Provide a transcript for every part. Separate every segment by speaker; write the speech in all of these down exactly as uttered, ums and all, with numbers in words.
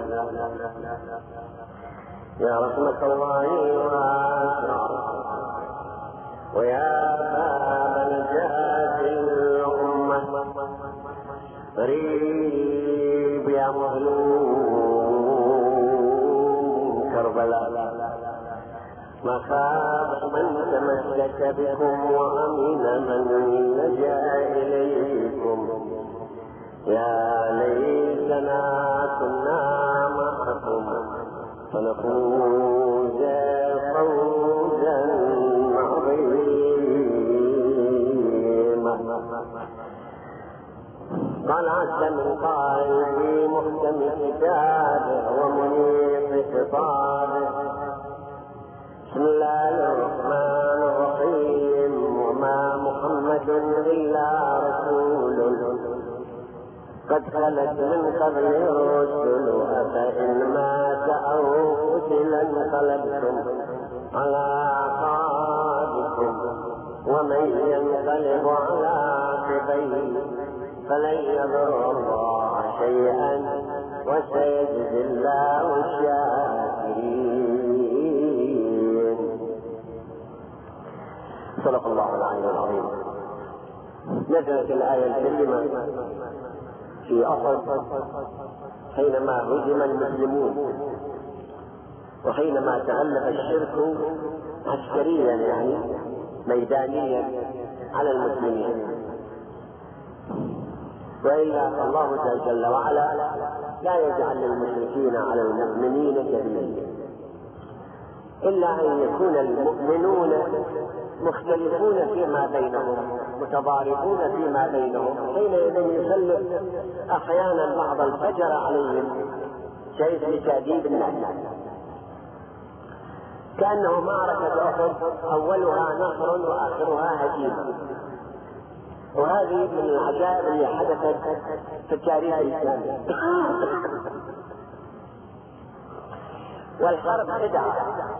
Speaker 1: يا رحمة الله واسعة ويا باب الجهاد الأمة قريب يا مظلوم كربلاء ما خاب من تمسك بكم وأمن من لجأ إليكم يا ليتنا كنا معكم فنفوز فوزا عظيما. قال عز من قائل في محكم كتابه ومنيط خطابه بسم الله الرحمن الرحيم وما محمد إلا رسول قد خلت من قبل الرسل أفإن مات أو قتل انقلبتم على أعقابكم ومن ينقلب على عقبيه فلن يضر الله شيئا وسيجزي الله الشاكرين. صدق الله العلي العظيم. نزلت الآية الكريمة في أحد حينما هزم المسلمون وحينما تغلب الشرك عسكريا يعني ميدانيا على المسلمين، وإلا فالله جل وعلا لا يجعل للمشركين على المؤمنين سبيلا إلا أن يكون المؤمنون مختلفون فيما بينهم متضاربون فيما بينهم، حينئذ يسلط أحيانا بعض الفجر عليهم شيء لتأديب الناس، كأنه معركة أحد أولها نصر وآخرها هزيمة. وهذه من العجائب اللي حدثت في التاريخ الإسلامي. والحرب خدعة،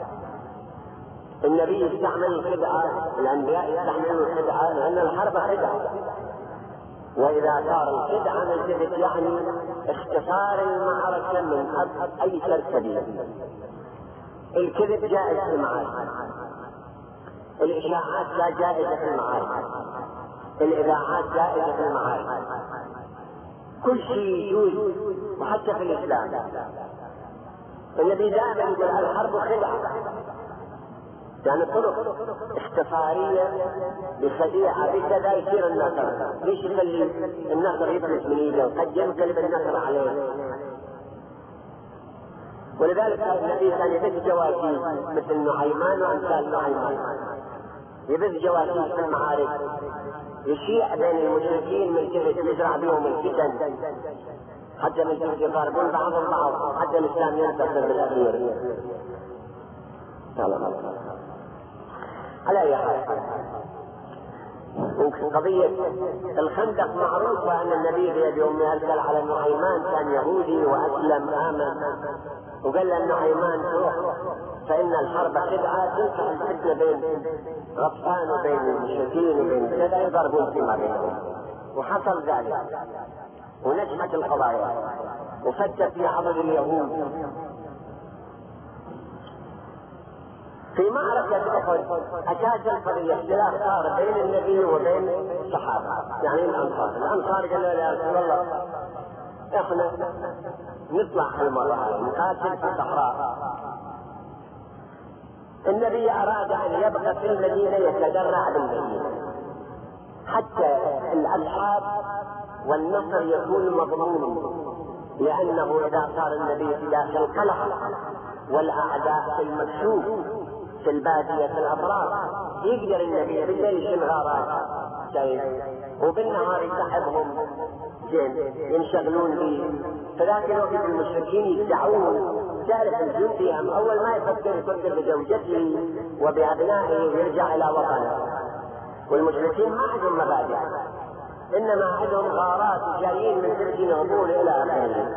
Speaker 1: النبي استعمل الخدعة، الأنبياء يستعملون الخدعة لأن الحرب خدعة، وإذا صار الخدعة نلتفت يعني اختصار المعركة من أيسر سبيل. الكذب جائز في المعارك، الإشاعات لا جائزة في المعارك، الإذاعات جائزة في المعارك، كل شيء يجوز وحتى في الإسلام. النبي دائما يقول الحرب خدعة، يعني طرق اختصارية بخديعة بكذا يصير النصر. ليش يخلي النصر يفلت من ايده؟ قد ينقلب النصر عليه. ولذلك النبي كان يبث جواسيس مثل نعيمان وامثال نعيمان، يبث جواسيس في المعارك يشيع بين المشركين من جهة يزرع بهم الفتن حتى من جهة يضاربون بعضهم بعض حتى الإسلام ينتصر بالأخير. على أي حال قضية الخندق معروفة أن النبي بيد أمه أرسل على النعيمان كان يهودي وأسلم آمن، وقال له النعيمان روح فإن الحرب خدعة تنفع الفتنة بين غطفان وبين المشركين وبين كذا يضربون فيما بينهم. وحصل ذلك ونجحت القضايا وفتت في عضد اليهود. في معركة أحد أساسا فالاختلاف صار بين النبي وبين الصحابة يعني الأنصار. الأنصار قالوا يا رسول الله احنا نطلع هالمرة نقاتل في الصحراء. النبي أراد أن يبقى في المدينة يتدرع بالمدينة حتى الأصحاب والنصر يكون مضمون، لأنه إذا صار النبي في داخل القلعة والأعداء في المكشوف في البادية في الأطراف يقدر النبي بالليل في الغارات شيء وبالنهار يسحبهم زين ينشغلون به. فذاك الوقت المشركين يدعون تعرف الجندي هم أول ما يفكر يفكر بزوجته وبأبنائه ويرجع إلى وطنه، والمشركين ما عندهم مبادئ إنما عندهم غارات جايين من تلك العبور إلى آخره.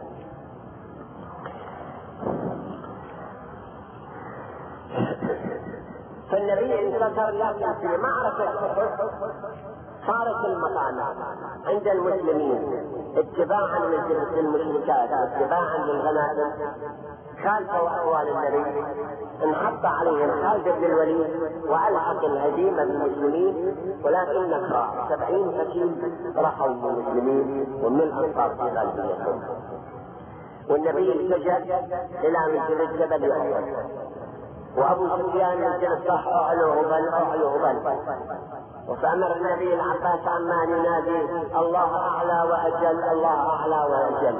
Speaker 1: فالنبي انتصر، لكن في معركة أحد صارت المقامات عند المسلمين اتباعا للمشركات واتباعا للغنائم خالفوا اقوال النبي، انحط عليهم خالد بن الوليد والحق الهزيمه بالمسلمين، ولكن نقرا سبعين فتيل رحوا المسلمين ومن الانصار في غالبيتهم. والنبي التجا الى منزل جبل احد، وابو سفيان ينزل صح اعلو هبل اعلو هبل، وفامر النبي العباس عمان ينادي الله اعلى واجل الله اعلى واجل.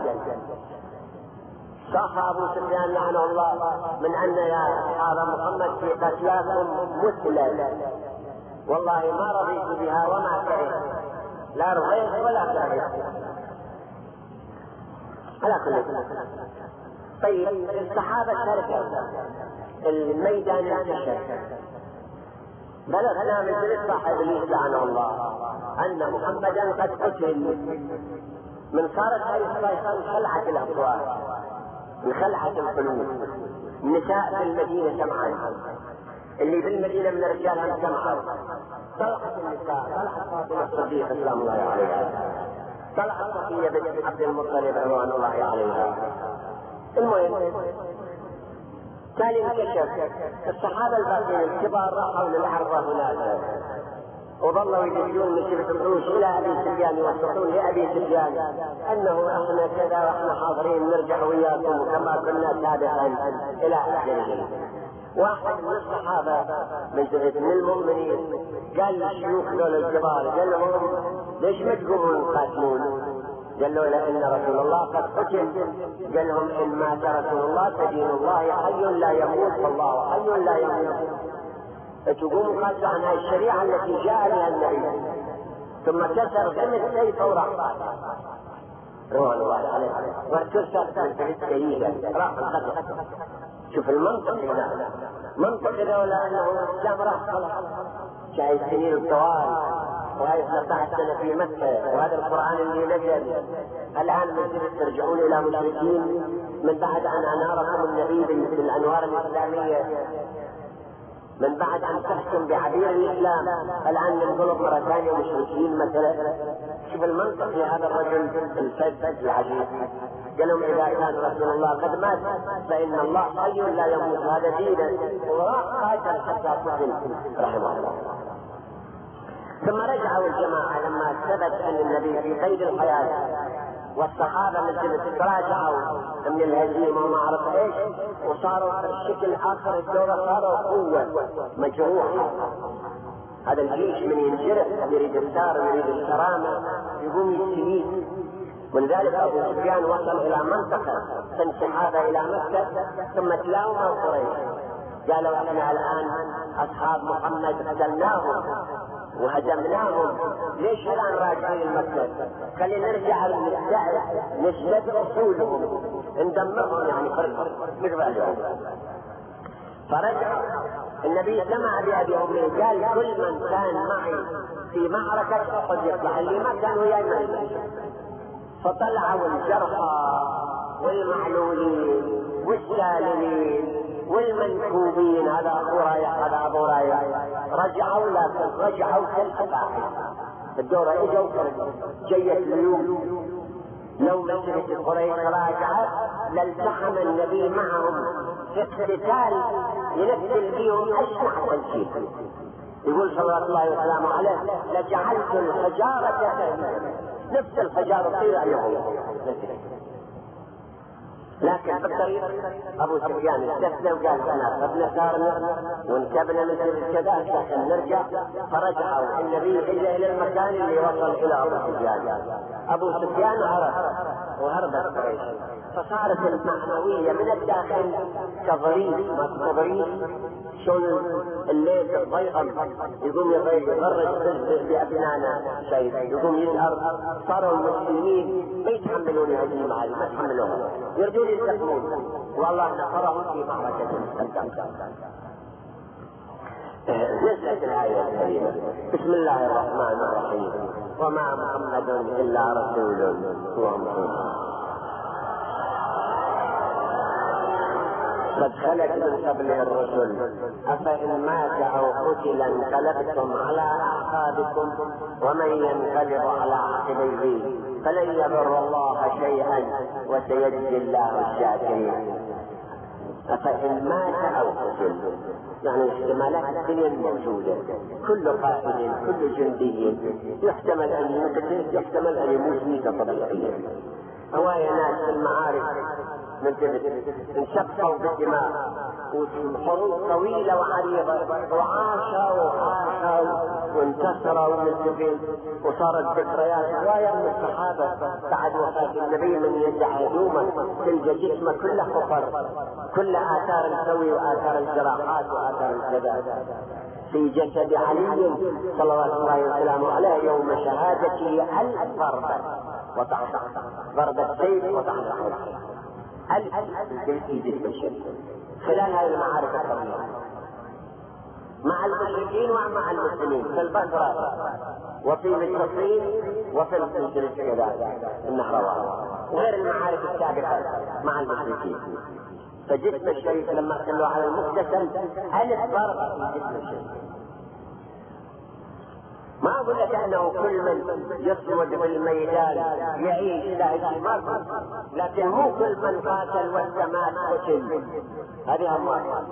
Speaker 1: صاح ابو سفيان لعنه الله من ان يا اصحاب محمد في قتلاكم مثلا، والله ما رضيت بها وما كرهت، لا رضيت ولا كرهت. على كل طيب الصحابه تركوا الميدان انتشر، بلغنا من ذلك صاحب ابليس لعنه الله ان محمدا قد قتل، من صارت هذه الصيحه انخلعت الاصوات انخلعت القلوب. النساء في المدينه سمعان، اللي في المدينه من رجالها سمعان، طلعت النساء، طلعت فاطمه الصديقه سلام الله عليها، طلعت صفيه بنت عبد المطلب رضوان الله عليها. المهم تالي انكشف الصحابه الباقين الكبار راحوا للعرضه هناك، وظلوا يدلون من شبه العروش الى ابي سفيان يوثقون لابي سفيان انه احنا كذا واحنا حاضرين نرجع وياكم كما كنا سابقا الى اخره. واحد من الصحابه من جهه من المؤمنين قال للشيوخ دول الكبار قال لهم ليش ما تقومون تقاتلون؟ قالوا لأن رسول الله قد قتل. قال لهم إن مات رسول الله فدين الله حي لا يموت والله حي لا يموت. فتقوموا قاتلوا عن هذه الشريعة التي جاء بها النبي، ثم كسر فم السيف وراح رضوان الله عليه وارتسل من سيدا راح القتل. شوف المنطق هنا، منطق لولا أنه الإسلام راح خلاص شاهد سنين الطوال، وهي اثنتا عشرة سنة في مكة، وهذا القرآن اللي نزل الآن مثل ترجعون إلى مشركين من بعد أن أناركم النبي بالأنوار الإسلامية، من بعد أن تحكم بعبير الإسلام الآن ننقلب مرة ثانية مشركين مثلا. شوف المنطق في هذا الرجل الفذ العجيب. قال لهم إذا كان رسول الله قد مات فإن الله حي لا يموت، هذا دينا، وراح قاتل حتى قتل رحمه الله. ثم رجعوا الجماعة لما ثبت أن النبي في قيد الحياة، والصحابة مثل تراجعوا من الهزيمة وما عرف ايش، وصاروا الشكل آخر الدولة صاروا قوة مجروحة. هذا الجيش من ينجرح يريد الثار يريد الكرامة يقوم يستميت. ولذلك أبو سفيان وصل إلى منطقة انسحاب إلى مكة، ثم تلاوم قريش قالوا احنا الآن أصحاب محمد قتلناهم وهزمناهم، ليش الآن راجعين مكة؟ خلينا نرجع نشتد أصولهم ندمرهم يعني فرقهم نقبلهم. فرجع النبي سمع بأبي أمي قال كل من كان معي في معركة أحد يطلع، اللي ما كان وياي ما يطلع. فطلعوا الجرحى والمعلولين والسالمين والمنكوبين، هذا أبو رايح هذا أبو رايح، رجعوا لكن رجعوا كالأفاعي. الدورة إجوا جيت اليوم لو مجلس قريش راجعت لالتحم النبي معهم في اقتتال ينزل بهم أشنع تنشيط. يقول صلى الله وسلم عليه لجعلت الحجارة تهديد، نفس الحجارة تصير عليهم. لكن بالطريق ابو سفيان استثنى وقال احنا اخذنا ثارنا وانكبنا مثل كذا عشان نرجع. فرجعوا النبي اجى الى المكان اللي وصل الى ابو سفيان. ابو سفيان عرف وهربت قريش، فصارت المعنويه من الداخل كضريب ما تضريب شلون الليل الضيقم يقوم يغرج بابنانا شيء يقوم يزهر. صاروا المسلمين ما يتحملون هذه هذه ما يتحملونها، يرجون يستقبلون، والله نصرهم في معركة القدام. نزلت الآية الكريمة بسم الله الرحمن الرحيم وما محمد إلا رسول هو محمد. قد خلت من قبله الرسل أفإن مات أو قتل انقلبتم على أعقابكم ومن ينقلب على عقبيه فلن يضر الله شيئا وسيجزي الله الشاكرين. أفإن مات أو قتل يعني احتمالات الدنيا موجودة، كل قائد كل جندي يحتمل أن يقتل، يحتمل أن يموت ميتة طبيعية. هواية ناس في المعارك انشقوا بالدماء وحروب طويلة وعريضة وعاشوا وعاشوا وانتصروا ومنتفين، وصارت ذكريات هواية من الصحابة بعد وفاة النبي من يدعي دوما تلقى جسمه كله حفر، كل آثار السوي وآثار الجراحات وآثار الكذا في جسد علي صلى الله عليه وسلم عليه يوم شهادته ألف ضربة وطعن ضربة سيف وطعن الحرب ألف في جسم الشيء خلال هذه المعارك الطويلة مع المشركين ومع المسلمين في البصرة وفي الصين وفي الجزيرة كذلك النهروان وغير المعارك السابقة مع المشركين. فجسم الشريف لما خلوا على المغتسل ألف ضربة في جسم الشريف. ما أقول لك أنه كل من يصمد بالميدان يعيش لا يتمر، لكن مو كل من قاتل والسماء قتل، هذه أمر.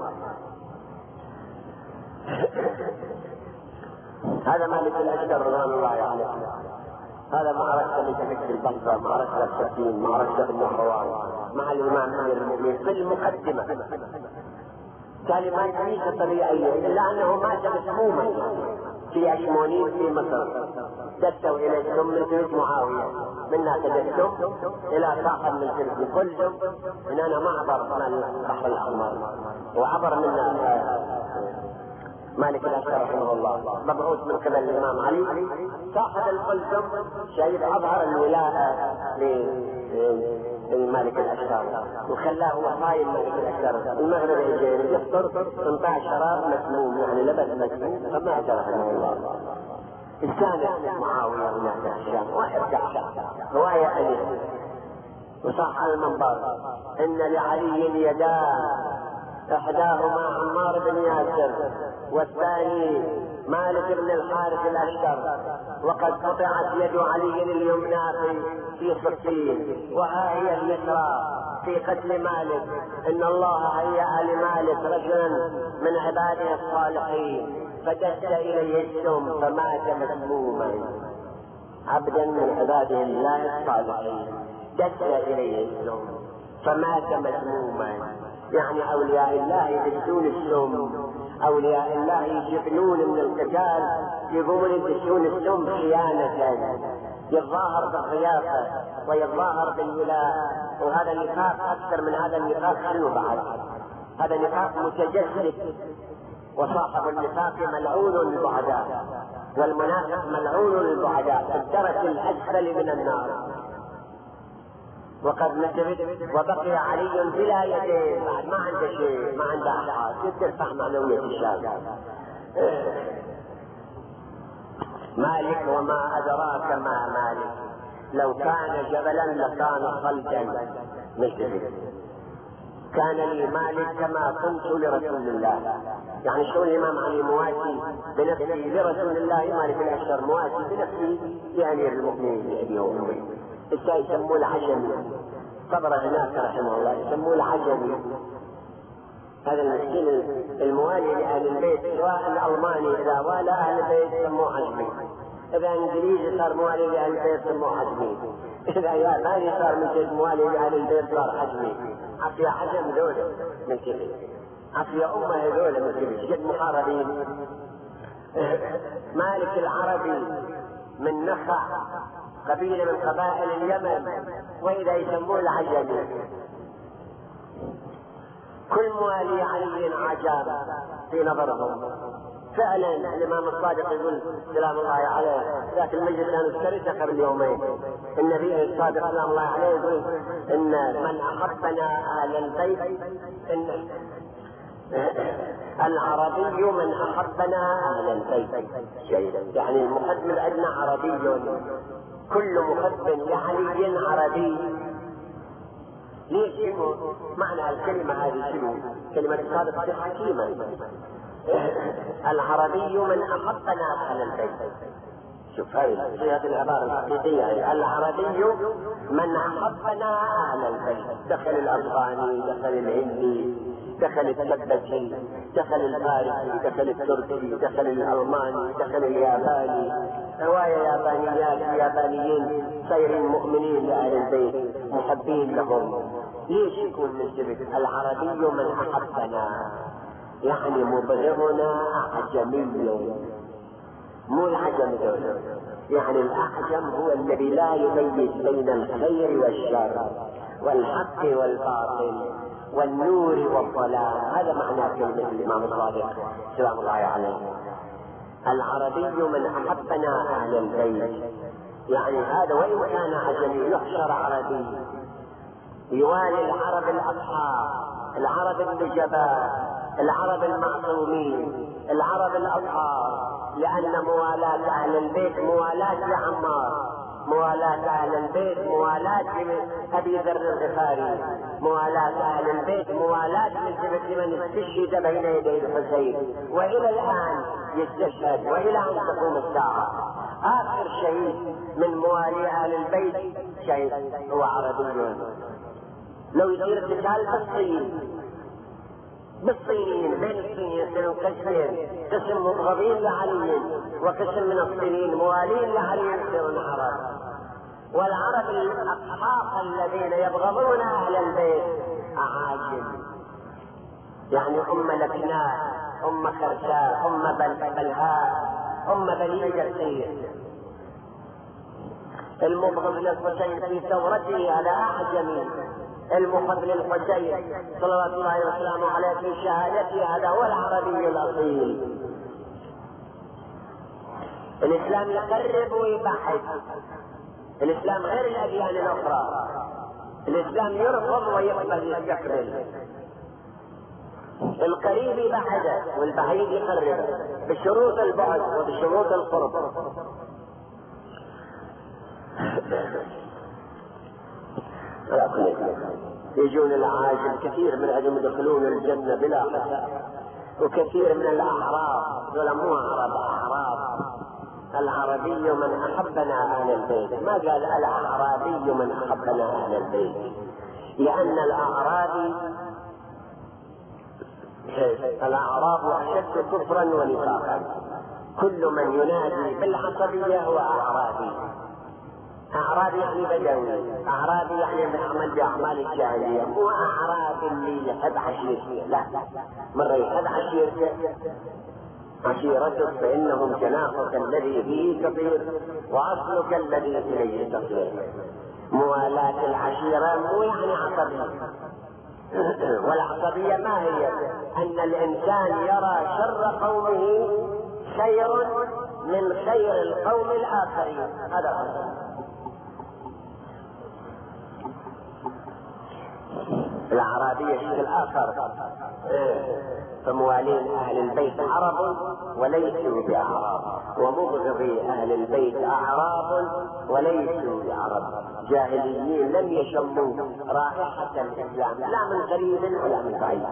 Speaker 1: هذا مالك الأشتر رضوان الله عليه، هذا معركة اللي تفك البصرة، معركة السفين، معركة النهروان مع الإمام أمير المؤمنين في المقدمة. كلمات ليس طبيعية إلا أنه مات مسموما في أشمونين في مصر، دسوا إلى السم من جنود معاوية، منا تدسم إلى صاحب من جنود كلهم إننا معبر من البحر الأحمر، وعبر منا مالك الأشتر رحمه الله مبعوث من قبل الإمام علي صاحب القلزم شهيد أظهر الولاءة للمالك الأشتر وخلاه وصايم مالك الأشتر. المغرب يجي يفطر انطاع شراب مسموم يعني لبس مسموم فمات رحمه الله. الثاني معاوية من الشام واحد كعشان رواية أليه وصح على المنبر إن لعلي يدان إحداهما عمار بن ياسر والثاني مالك بن الحارث الأشتر، وقد قطعت يد علي اليمنى في صفين وها هي اليسرى في قتل مالك. إن الله هيأ لمالك رجلا من عباده الصالحين فدس إليه السم فمات مسموما. عبدا من عباده الله الصالحين دس إليه السم فمات مسموما. يعني أولياء الله يدسون السم، أولياء الله يجبنون من القتال يقومون يدسون السم خيانة، يتظاهر بالخيافة ويتظاهر بالولاء. وهذا النفاق أكثر من هذا النفاق شنو بعد؟ هذا نفاق متجسد، وصاحب النفاق ملعون البعداء والمنافق ملعون البعداء في الدرك الأسفل من النار. وقد نتبت وبقي علي بلا يدين بعد ما عنده شيء، ما عنده أحد يترفع معنوية الشاب. مالك وما أدراك ما مالك لو كان جبلا لكان صلدا مثله. كان لي مالك كما كنت لرسول الله. يعني شو الإمام علي مواسي بنفسه لرسول الله، مالك الأشتر مواسي بنفسه لأمير المؤمنين لأبي وأمي. إذا يسموه العجمي صبر هناك رحمه الله يسموه العجمي. هذا المسكين الموالي لأهل البيت، سواء الألماني إذا والى أهل البيت يسموه عجمي، إذا إنجليزي صار موالي لأهل البيت يسموه عجمي، إذا ياباني صار مثل موالي لأهل البيت صار عجمي. عفية عجم ذولا من كذا، عفية أمة ذولا من كذا، جد محاربين. مالك العربي من نخع قبيلة من قبائل اليمن، وإذا يسموه العجمي. كل موالي علي عجاب في نظرهم. فعلا الإمام الصادق يقول سلام الله عليه ذاك المجلس أنا ذكرته قبل يومين، النبي الصادق سلام الله عليه يقول إن من أحبنا أهل البيت إن العربي من أحبنا أهل البيت شيئا. يعني المحب من عندنا عربي، كل محب لعلي عربي. ليش يموت؟ معنى الكلمة هذه شنو؟ كلمة الصادق حكيما. العربي من أحبنا أهل البيت. شوف هاي هذه العبارة الحقيقية، العربي من أحبنا أهل البيت. دخل الأفغاني، دخل الهندي، دخل التبتي، دخل الفارسي، دخل التركي، دخل الألماني، دخل الياباني، رواية يابانيات يابانيين صايرين مؤمنين لأهل البيت محبين لهم. ليش يكون مشترك؟ العربي من أحبنا يعني مبغضنا أعجمي، مو العجم دولة. يعني الأعجم هو الذي لا يميز بين الخير والشر والحق والباطل والنور والظلام. هذا معنى كلمة الإمام الصادق سلام الله عليه. العربي من أحبنا أهل البيت، يعني هذا وإن كان عجمي يحشر عربي، يوالي العرب الأصحاب، العرب النجباء، العرب المعصومين، العرب الأطهار، لأن موالاة أهل البيت موالاة لعمار، موالاة أهل البيت موالاة أبي ذر الغفاري، موالاة أهل البيت موالاة من من استشهد بين يدي الحسين وإلى الآن يستشهد وإلى أن تقوم الساعة. آخر شيء من موالي أهل البيت شيء هو عربي. لو يصير قتال بالصين بالصينيين، بين الصينيين يصيرون قسمين، قسم مبغضين لعلي وقسم من الصينيين موالين لعلي يصيرون عرب. والعرب الأقحاق الذين يبغضون أهل البيت أعاجم، يعني أم لبناء، أم خرشاء، أم بلهاء، أم بليد السير. المبغض للحسين في ثورته هذا أعجمي، المحب للحسين صلى الله عليه وسلم عليه في شهادته هذا هو العربي الأصيل. الإسلام يقرب ويبعد، الإسلام غير الأديان الأخرى. الإسلام يرفض ويقبل يستقبل، القريب يبعده والبعيد يقربه بشروط البعد وبشروط القرب. يجون العاجل كثير من أجل يدخلون الجنة بلا حساب، وكثير من الأعراب دول مو أعراب، أعراب. العربي من أحبنا أهل البيت، ما قال الأعرابي من أحبنا أهل البيت، لأن الأعرابي الأعراب أشد كفرا ونفاقا. كل من ينادي بالعصبية هو أعرابي. أعرابي يعني بدوي، أعرابي يعني من عمل بأعمال الجاهلية، مو أعرابي اللي يحب عشيرته، لا، مرة يحب عشيرته عشيرتك فإنهم جناحك الذي فيه كثير وأصلك الذي إليه تصير. موالاة العشيرة مو يعني عصبية، والعصبية ما هي؟ أن الإنسان يرى شر قومه خير من خير القوم الآخرين، هذا هو الأعرابية. الشيء الآخر فموالين أهل البيت عرب وليسوا بأعراب، ومبغضي أهل البيت أعراب وليسوا بعرب، جاهليين لم يشموا رائحة الإسلام لا من قريب ولا من بعيد.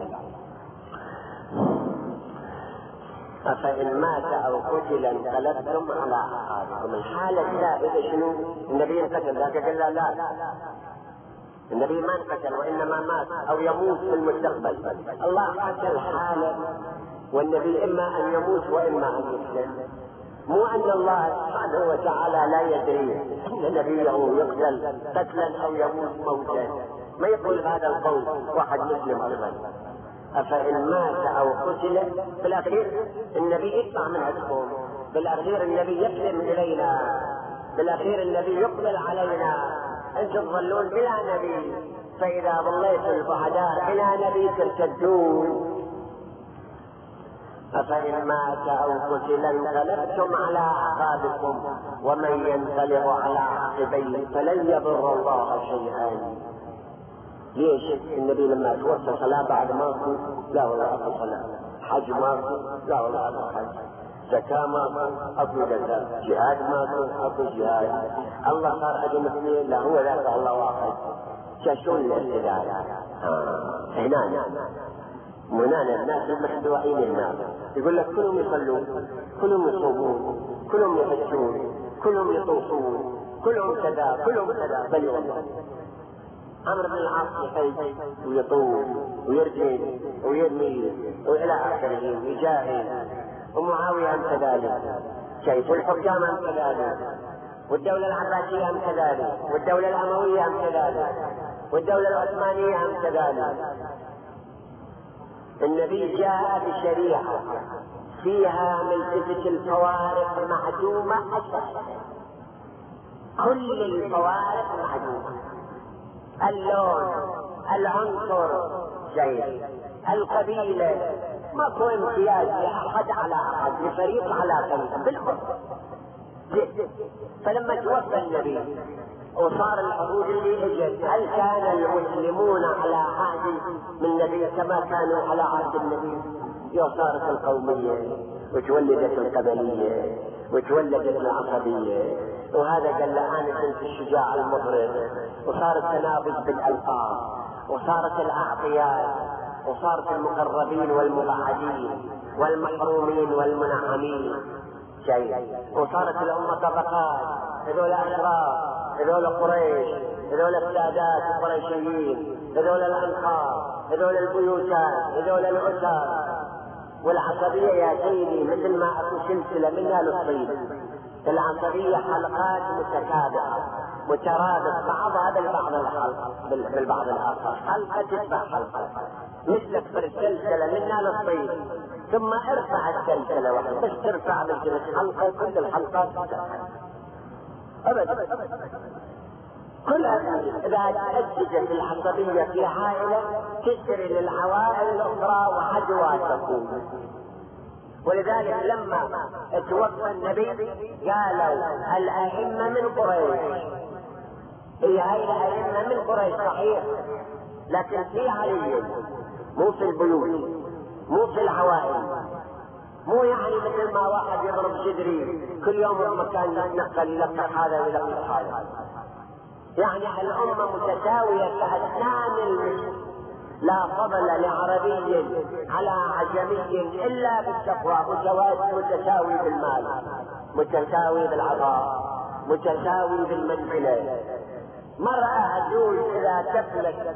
Speaker 1: أفإن مات أو قتل انقلبتم على أعقابكم. الحالة الثابتة شنو؟ النبي انقتل، ذاك قال لا لا، النبي ما انقتل وإنما مات أو يموت في المستقبل. الله حكى الحالة، والنبي إما أن يموت وإما أن يقتل. مو أن الله سبحانه وتعالى لا يدري أن نبيه يقتل قتلا أو يموت موتا، ما يقول هذا القول واحد مسلم أيضا. أفإن مات أو قتل، بالأخير النبي يطلع من هالقوم، بالأخير النبي يسلم إلينا، بالأخير النبي يقبل علينا. أنتم تظلون بلا نبي، فإذا ظليتم البعداء بلا نبي ترتدون. أفإن مات أو قتل انقلبتم على أعقابكم ومن ينقلب على عقبيه فلن يضر الله شيئا. ليش؟ النبي لما توفى صلاة بعد ماكو، لا ولا أكو صلاة، حج ماكو، لا ولا أكو حج، زكاة ماكو، أكو زكاة، جهاد ماكو، أكو جهاد. الله صار أجل اثنين، لا هو ذاك الله واحد. شاشون الاعتدال. آه. هنا هنا الناس المخدوعين الناس يقول لك كلهم يصلون، كلهم يصومون، كلهم يحجون، كلهم يطوفون، كلهم كذا، كلهم كذا. بل والله عمرو بن العاص يحج ويطوف ويرجل ويرمي والى اخره ويجاهد، ومعاويه كذلك، شايف الحكام كذلك، والدوله العباسيه كذلك، والدوله الامويه كذلك، والدوله العثمانيه كذلك. النبي جاء بشريعه فيها ملتفت الفوارق معدومه اساسا، كل الفوارق معدومه، اللون، العنصر، شيء، القبيله، ماكو امتياز لاحد على احد، لفريق على فريق بالحب. فلما توفى النبي وصار العهود اللي اجت، هل كان المسلمون على عهد من النبي كما كانوا على عهد النبي؟ صارت القوميه وتولدت القبليه وتولدت العصبيه، وهذا قال لآنس في الشجاع المضرب، وصار التنابز بالألقاب، وصارت الأعطيات، وصارت المقربين والمبعدين والمحرومين والمنعمين شيء، وصارت الأمة طبقات، هذول أشراف، هذول قريش، هذول السادات القريشيين، هذول الأنصار، هذول البيوتات، هذول الأسر. والعصبية يا سيدي مثل ما أكو سلسلة منها للصيد، العصبية حلقات متتابعة مترادف بعضها بالبعض الحلقة بالبعض الآخر، حلقة تتبع حلقة، مثلك بالسلسلة منها للصيد، ثم ارفع السلسلة واحدة، بس ترفع مثل حلقة كل الحلقات أبدا. كل إذا تأججت العصبية في عائلة تسري للعوائل الأخرى وعدوى تكون. ولذلك لما توفى النبي قالوا الأئمة من قريش، هي هاي الأئمة من قريش صحيح، لكن في علي، مو في البيوت، مو في العوائل، مو يعني مثل ما واحد يضرب شدري كل يوم مكان يتنقل يلقح هذا ويلقح هذا. يعني الأمة متساوية كأسنان المسك، لا فضل لعربي على عجمي إلا بالتقوى، متساوي بالمال، متساوي بالعطاء، متساوي بالمنزلة. مرأة عجوز إذا تفلت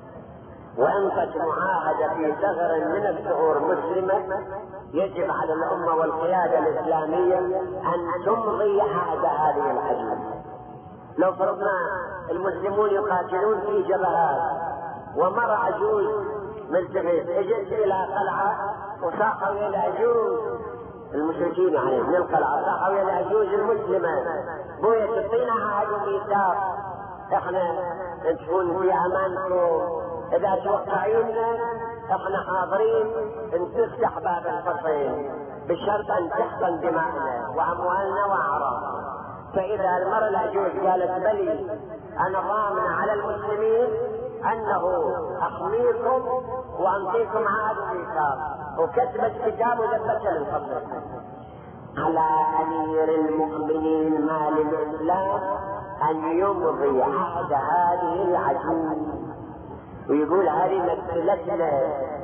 Speaker 1: وأنفت معاهدة في ثغر من الثغور مسلمة، يجب على الأمة والقيادة الإسلامية أن تمضي عهد هذه العجوز. لو فرضنا المسلمون يقاتلون في جبهات ومرأة عجوز ملتفت اجت الى قلعة وساقوا الى عجوز المشركين يعني من القلعة، ساقوا الى عجوز المسلمة، بويا تعطينا عهد وميثاق احنا تكون في امانكم، اذا توقعينا احنا حاضرين ان تفتح باب الفصيل بشرط ان تحقن دماءنا واموالنا واعراضنا. فإذا المرأة العجوز قالت بلي أنا ضامن على المسلمين أنه أحميكم وأنطيكم عهد وميثاق، وكتبت كتاب وذبتها للفصل. على أمير المؤمنين مال الإسلام أن يمضي عهد هذه العجوز، ويقول هذه منزلتنا،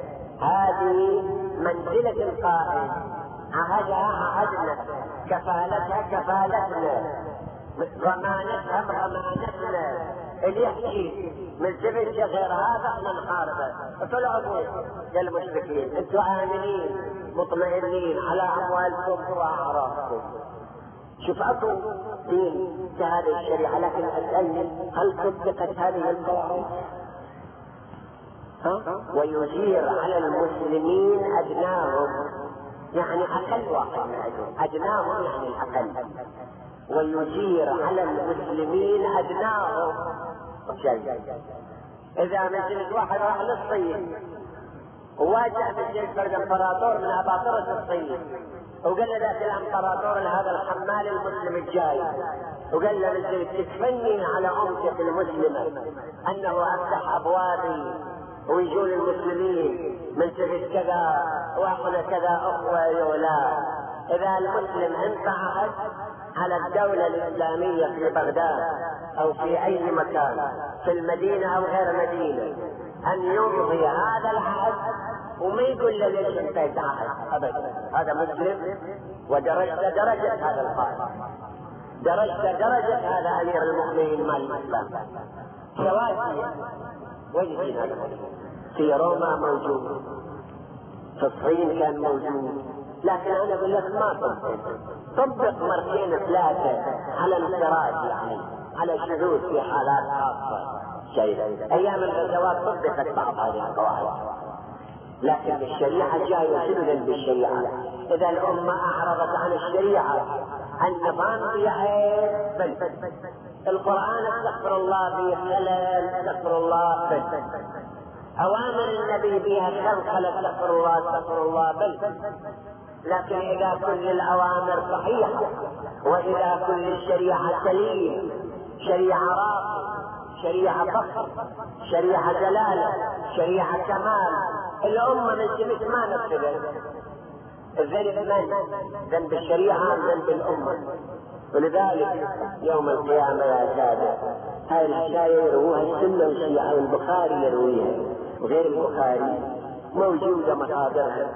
Speaker 1: هذه منزلة القائد، عهدها عهدنا، كفالتها كفالتنا، ضمانتها ضمانتنا. اللي يحكي من جبل غير هذا احنا نحاربه. فطلعوا للمشركين انتم امنين مطمئنين على اموالكم واعراضكم. شوف اكو دين كهذه الشريعه، لكن اسالني هل طبقت هذه القواعد؟ ها؟ ويجير على المسلمين ادناهم، يعني اقل واحد من اجل ادناهم يعني الاقل، ويجير على المسلمين ادناهم. شيء اذا مثل واحد راح للصين وواجه مثل فرد امبراطور من اباطرة الصين وقال له ذاك الامبراطور هذا الحمال المسلم الجاي، وقال له مثل تكفني على امتك المسلمة انه افتح ابوابي ويجون المسلمين من تفت كذا واحنا كذا اخوة يولا. اذا المسلم انت عهد على الدولة الإسلامية في بغداد أو في أي مكان في المدينة أو غير مدينة أن يمضي هذا العهد وما يقول له ليش انت تعهد أبدا. هذا مسلم ودرجة درجة هذا القائد، درجة درجة هذا أمير المؤمنين مال الإسلام. سواسية وجدين هذا في روما موجود، في الصين كان موجود، لكن أنا أقول لك ما طبق طبق مرتين ثلاثة على انفراد، يعني على شذوذ في حالات خاصة شيء. أيام الغزوات طبقت بعض هذه القواعد، لكن الشريعة جاية شنو بالشريعة؟ إذا الأمة أعرضت عن الشريعة النظام فيها عيب، بل القرآن استغفر الله فيه خلل، استغفر الله بل أوامر النبي فيها خلل، استغفر الله استغفر الله بل. لكن إذا كل الأوامر صحيحة وإذا كل الشريعة سليم، شريعة راقية، شريعة فخر، شريعة جلالة، شريعة كمال، الأمة مش ما نفذت. الذنب من؟ ذنب الشريعة أم ذنب الأمة؟ ولذلك يوم القيامة يا سادة هاي الحكاية يروها السنة والشيعة والبخاري يرويها وغير البخاري موجودة مصادرها.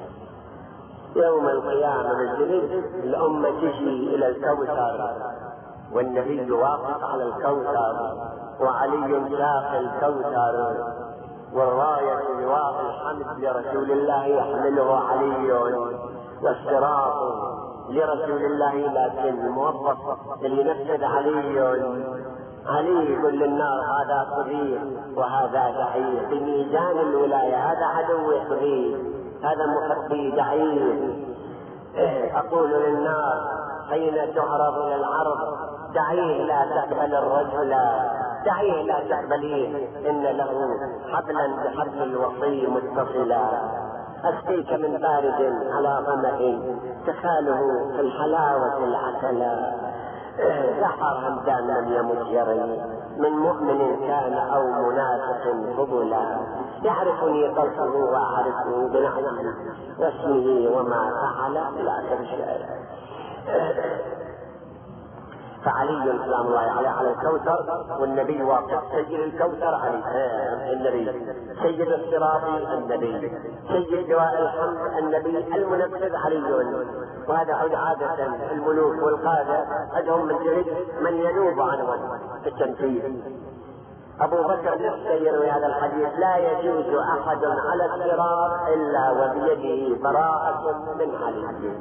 Speaker 1: يوم القيامة الذنب الأمة تجي إلى الكوثر والنبي واقف على الكوثر وعلي ساق الكوثر والراية لواء الحمد لرسول الله يحمله علي والصراط لرسول الله، لكن الموظف اللي ينفذ علي علي يقول للنار هذا صغير وهذا ضعيف، بميزان الولاية هذا عدوي صغير هذا محبي ضعيف. أقول للنار حين تعرض إلى العرض دعيه لا تقبل الرجل، دعيه لا تقبليه، إن له حبلا بحبل الوصي متصلا، أسقيك من بارد على ظمأ تخاله في الحلاوة العسلا، سحر همدان لم يمت يري من مؤمن كان أو منافق فضلا، يعرفني طلقه وأعرفه بنعمه واسمه وما فعل إلى آخر الشعر. فعلي سلام الله عليه على الكوثر والنبي واقف، سيد الكوثر علي آه النبي، سيد الصراط النبي، سيد دواء الحمد النبي، المنفذ علي. وهذا عادة الملوك والقادة عندهم من جهد من ينوب عنهم في التنفيذ. أبو بكر نفسه يروي هذا الحديث: لا يجوز أحد على الصراط إلا وبيده براءة من علي.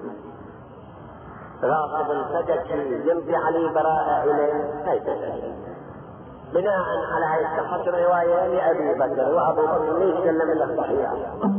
Speaker 1: راقب الفدك يمضي عليه براءة إليه. بناء على هذه الصحة رواية لأبي بكر وأبو بكر ليس يتكلم إلا الصحيح.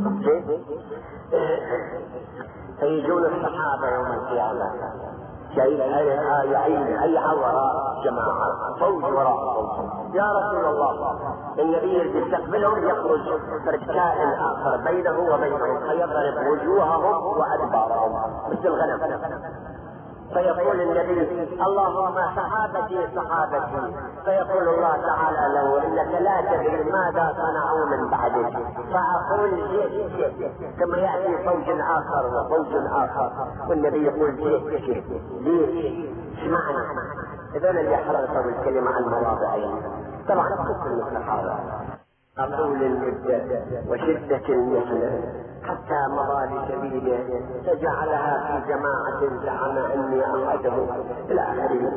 Speaker 1: فيجون الصحابة يوم القيامة شايف يعين أي وراء جماعة فوج وراء فوج، يا رسول الله النبي يستقبلهم يخرج كائن آخر بينه وبينهم فيضرب وجوههم وأدبارهم مثل الغنم، فيقول النبي: اللهم صحابتي صحابتي، فيقول الله تعالى له: انك لا تدري ماذا صنعوا من بعدك، فاقول جئت جئت، ثم ياتي فوج اخر وفوج اخر، والنبي يقول جئت جئت ليش؟ ايش معنى؟ اذا اللي حرصوا الكلمه عن مواضعين طبعا كل الصحابه أطول المدة وشدة المحنة حتى مضى لسبيله فجعلها في جماعة زعم أني أحدهم إلى آخره.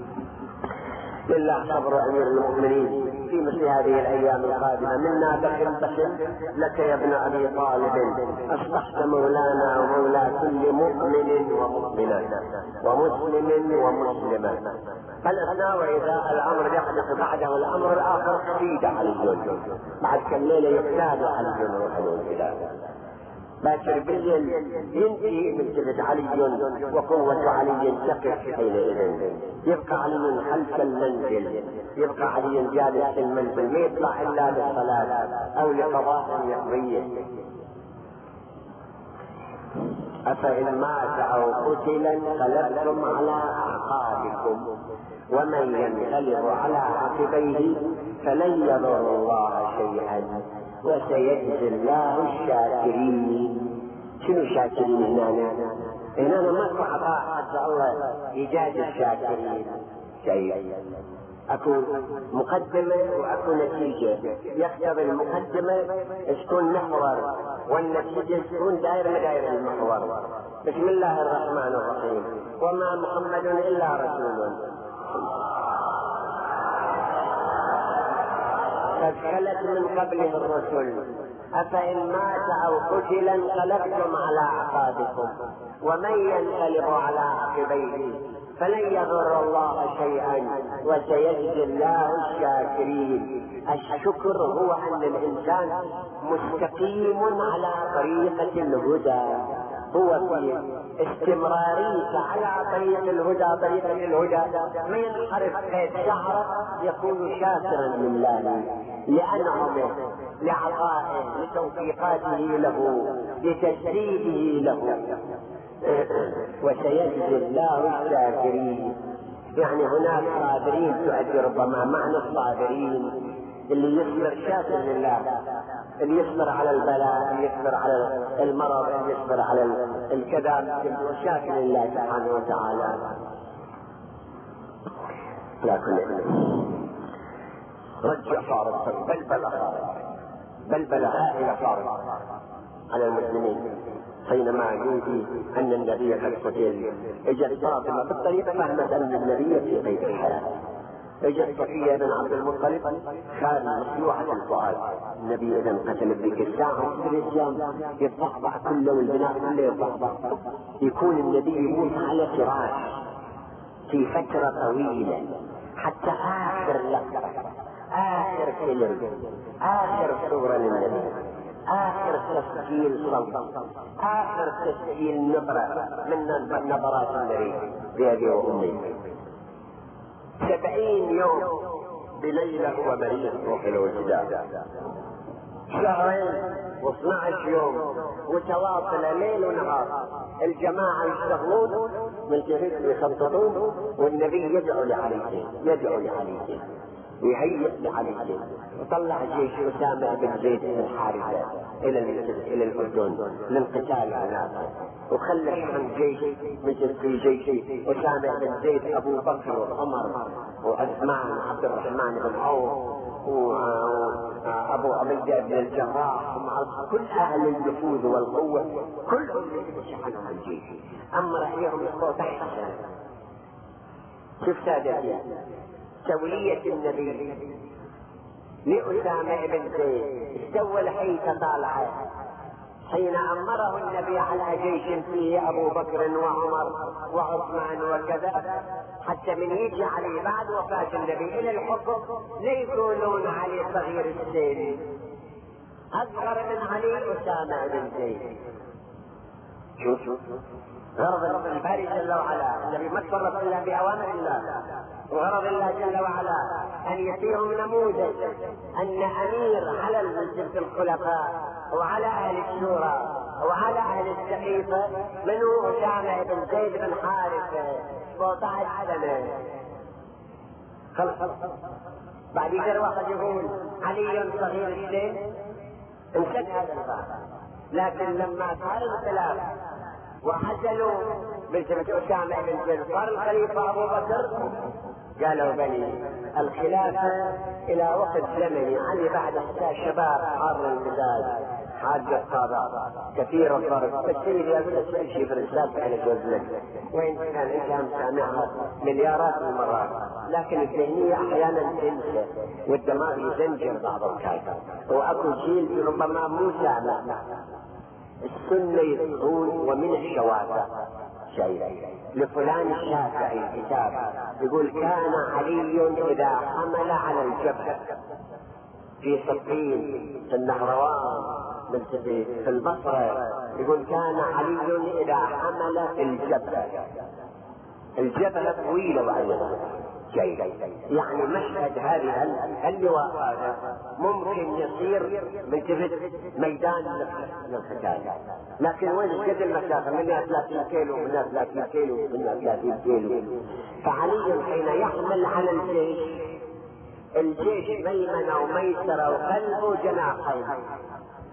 Speaker 1: لله صبر أمير المؤمنين في مثل هذه الأيام القادمة. منا بخل بخل لك يا ابن أبي طالب، أصبحت مولانا ومولى كل مؤمن ومؤمنة ومسلم ومسلمة. فالأثناء وإذا الأمر يحدث بعده الأمر الآخر حفيد علي، بعد كالليلة يكتاب علي وحنون إلى باكر بالليل ينتهي من جلد علي وقوة علي تقف حينئذ، يبقى علي خلف المنزل، يبقى علي جالس في المنزل ما يطلع إلا للصلاة أو لقضاء يقضيه. أفإن مات أو قتل انقلبتم على أعقابكم ومن ينقلب على عقبيه فلن يضر الله شيئا وسيجزي الله الشاكرين. شنو الشاكرين هنا؟ إن أنا ما عطاء حتى الله يجازي الشاكرين شيء. أكو مقدمة وأكو نتيجة، يقتضي المقدمة تكون محور والنتيجة تكون دائرة دائرة المحور. بسم الله الرحمن الرحيم. وما محمد إلا رسول قد خلت من قبله الرسل أفإن مات أو قتل انقلبتم على أعقابكم ومن ينقلب على عقبيه فلن يضر الله شيئا وسيجزي الله الشاكرين. الشكر هو أن الإنسان مستقيم على طريقة الهدى، هو في استمرارية على طريق الهدى طريقة الهدى ما ينحرف كيد شعره يكون شاكرا لله لأنعمه لعطائه لتوفيقاته له لتسديده له. وسيجزي الله الشاكرين. يعني هناك صابرين تؤدي ربما معنى الصابرين اللي يصبر شاكر لله، اللي يصبر على البلاء، اللي يصبر على المرض، اللي يصبر على الكذا، شاكر لله سبحانه وتعالى. لكن رجع فارس بلبل بلبل هائلة فارس على المسلمين حينما يوحي أن النبي قد قتل. اجت فاطمة بالطريقة فهمت أن النبي في قيد الحياة. اجت صفية بن عبد المطلب خال مصلوحة الفؤاد. النبي إذا قتل بك الساعة في الإسلام يتضحضح كله والبناء كله يتضحضح، يكون النبي يموت على فراش في فترة طويلة حتى آخر لحظة، آخر كلمة، آخر صورة للنبي، آخر تسجيل صوت، آخر تسجيل نبرة من نبرات النبي بأبي وأمي. سبعين يوم بليلة ومريض روح الوجدان، شهرين واثنى عشر يوم متواصلة ليل ونهار، الجماعة يشتغلون من جهة يخططون والنبي يدعو لعليهم يدعو لعليهم ويهيئ لعليهم. وطلع جيش أسامة بن زيد بن الحارثة إلى إلى الأردن للقتال هناك، وخلف عن جيش مثل في جيش أسامة بن زيد أبو بكر وعمر وعثمان وعبد الرحمن بن عوف وأبو عبيدة بن الجراح ومع كل أهل النفوذ والقوة كلهم يشحنوا عن الجيش. أما رأيهم الصوت أحسن. شوف سادتي سوية النبي لأسامة بن زيد استوى الحيث طالعه حين أمره النبي على جيش فيه أبو بكر وعمر وعثمان وكذا، حتى من يجي عليه بعد وفاة النبي إلى الحكم ليكونون علي صغير السن، أصغر من علي أسامة بن زيد. شوف غرض الباري جل وعلا النبي ما تصرف إلا بأوامر الله، وغرض الله جل وعلا أن يصيروا نموذج أن أمير على المسجد الخلفاء وعلى أهل الشورى وعلى أهل السقيفة منه أسامة بن زيد بن حارثة سبعة عشر سنة. خلص بعد كده واحد يقول علي صغير السن انسد هذا الباب، لكن لما صار الخلاف وعزلوا بنسبة أسامة بن زيد صار الخليفة أبو بكر قالوا بني الخلافة إلى وقت زمني علي بعد حتى شباب حار المزاج حاج القضاء كثير الضرب. فالسيد يقول اسأل شيء في الرسالة على جوز وإن كان إنسان سامعها مليارات المرات، لكن الذهنية أحيانا تنسى والدماغ يزنجر بعض الكاتب. وأكو جيل ربما مو سامع السنة يدخلون ومن الشواذ شيء. لفلان الشافعي كتاب يقول كان علي إذا حمل على الجبهة في صفين في النهروان في البصرة، يقول كان علي إذا حمل في الجبهة، الجبهة طويلة وعينها شيء. يعني مشهد هذه اللواء هذا ممكن يصير من جهة ميدان للقتال، لكن وين قد المسافة منها ثلاثين كيلو منها ثلاثين كيلو منها ثلاثين كيلو. فعلي حين يحمل على الجيش، الجيش ميمنة وميسرة وقلبه جناحين،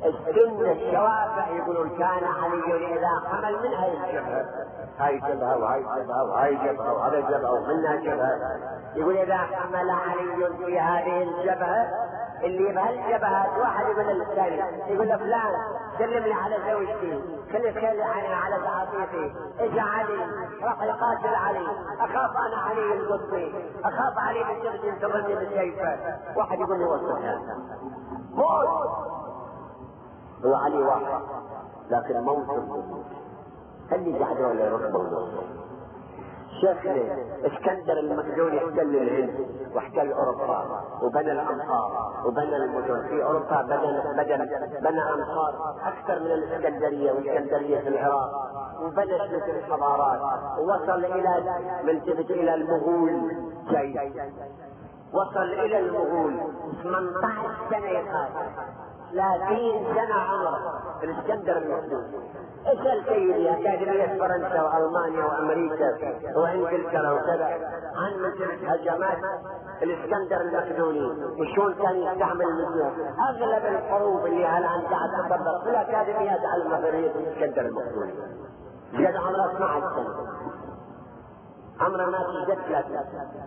Speaker 1: السنة الشوافع يقولون كان علي إذا حمل من هاي الجبهة، هاي جبهة وهاي جبهة وهاي جبهة وهذا جبهة ومنها جبهة، يقول إذا حمل علي في هذه الجبهة اللي بهالجبهات واحد يقول للثاني، يقول له فلان سلم لي على زوجتي، خلي خلي علي على تعاطيتي، اجى علي راح يقاتل علي، اخاف انا علي القدسي، اخاف علي بالجبهة ينتظرني بالسيفة، واحد يقول لي وصلها موت. هو علي واحد لكن موت الموت اللي قاعد ولا يروح موت. شيخنا اسكندر المقدوني احتل الهند واحتل اوروبا وبنى الامصار وبنى المدن في اوروبا، بنى بنى بنى امصار اكثر من الاسكندريه، والاسكندريه في العراق، وبنى مثل الحضارات، ووصل الى منتبه الى المغول، جاي وصل الى المغول ثمانية عشر سنه يقاتل، ثلاثين سنه عمره الاسكندر المقدوني. اسال سيدي اكاديميه فرنسا والمانيا وامريكا وانجلترا وكذا عن مثل هجمات الاسكندر المقدوني وشون كان يستعمل مثلها. اغلب الحروب اللي الان قاعد تطبق في الاكاديميات على نظريه الاسكندر المقدوني. زاد عمره اثني عشر سنه، عمره ما تزداد ثلاثة.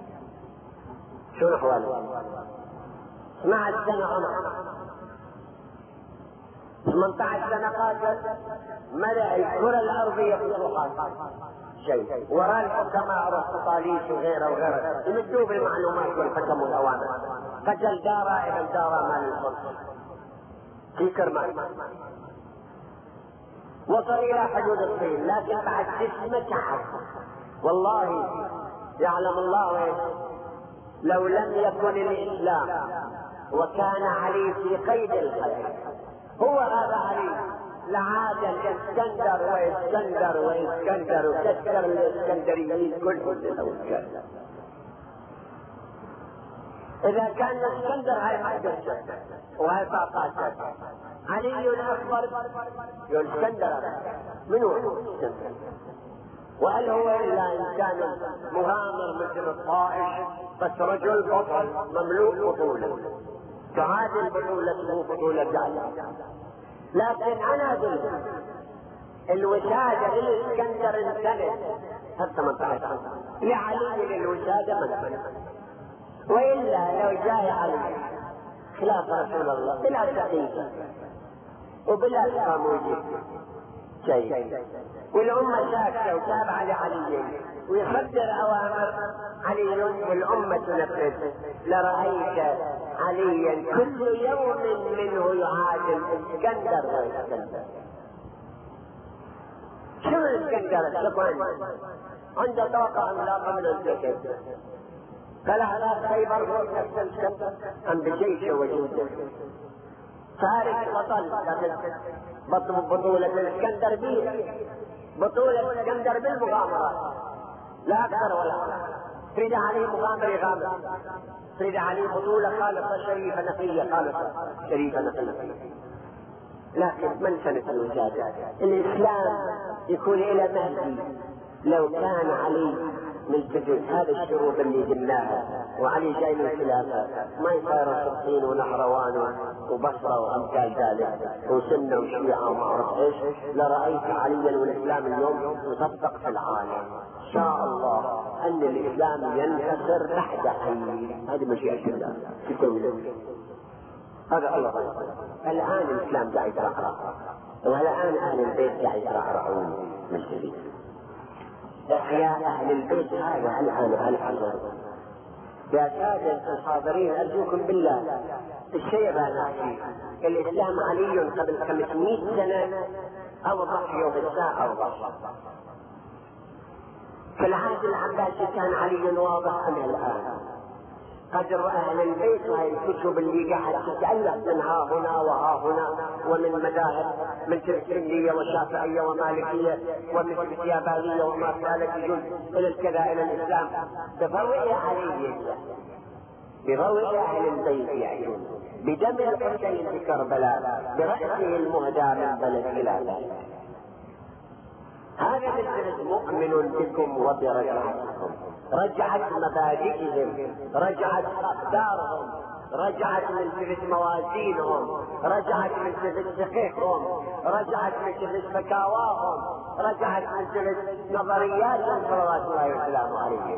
Speaker 1: شو احواله؟ اثني عشر سنه عمره، ثمانية عشر سنه قاتل، ملأ الكره الارضيه بطروحات شيء، وراء الحكماء رفض طاليس وغيره وغيره يمدوه بالمعلومات والحكم والاوامر. قتل دارا ابن دارا مال الفرس في كرمان، وصل الى حدود الصين، لكن بعد جسمه تحت. والله يعلم الله لو لم يكن الاسلام وكان علي في قيد الحياه، هو هذا علي لعاد الاسكندر واسكندر واسكندر وكسر الاسكندريين كلهم للأوكاد. اذا كان الاسكندر هاي ما يقدر وهاي طاقات علي الاكبر يقول اسكندر منو اسكندر؟ وهل هو الا انسان مغامر مثل الطائش، بس رجل بطل مملوء بطوله تعادل بطولته بطولة جعله. لكن انا اقول الوسادة للاسكندر انسند هذا ثمانية عشر لعلي للوسادة من، والا لو جاي علي خلاف رسول الله بلا دقيقة وبلا صاموجي شيء، والأمة ساكتة وتابعة لعلي ويصدر أوامر علي والأمة تنفذ، لرأيت عليا كل يوم منه يعادل اسكندر واسكندر. شو الاسكندر الشقوان عنده طاقة عملاقة من الجسد، فلهذا خيبر فوق نفس الاسكندر أم بجيشه وجوده فارس بطل، لكن بطولة الاسكندر بيه بطولة الاسكندر بالمغامرات لا أكثر ولا أقل. تريد عليه مغامر يغامر، تريد عليه بطولة خالصة شريفة نقية خالصة شريفة نقية. لكن من سنة الوجادة الإسلام يكون إلى مهدي لو كان علي ملتزم هذا الشروط اللي قلناها، وعلي جاي من الخلافة ما يصير الصين ونهروان وبصرة وأمثال ذلك وسنة وشيعة وما أعرف إيش، لرأيت عليا والإسلام اليوم يطبق في العالم. إن شاء الله أن الإسلام ينتصر تحت علي، هذه مشيئة الله في الدولة. هذا الله غير. الآن الإسلام قاعد يترعرع، والآن أهل البيت قاعد يترعرعون من جديد. إحياء أهل البيت هذا الآن على الحجر. يا سادة الحاضرين أرجوكم بالله الشيء هذا الإسلام علي قبل خمسمائة سنة أوضح يوم الساعة أوضح. في العهد العباسي كان علي واضح أم الآن؟ قدر أهل البيت وهي الكتب اللي قاعد تتألف من ها هنا وها هنا ومن مذاهب مثل سنية وشافعية ومالكية ومثل سيابانية وما ذلك يجوز إلى الكذا إلى الإسلام بضوء علي، بضوء أهل البيت يعيشون بدم الحسين في كربلاء برأسه المهدى من بلد إلى بلد. هذا مثل مؤمن بكم وبرجعتكم، رجعت مبادئهم، رجعت أقدارهم، رجعت من جهة موازينهم، رجعت من جهة فقههم، رجعت من جهة فتاواهم، رجعت من جهة نظرياتهم صلوات الله وسلامه عليه.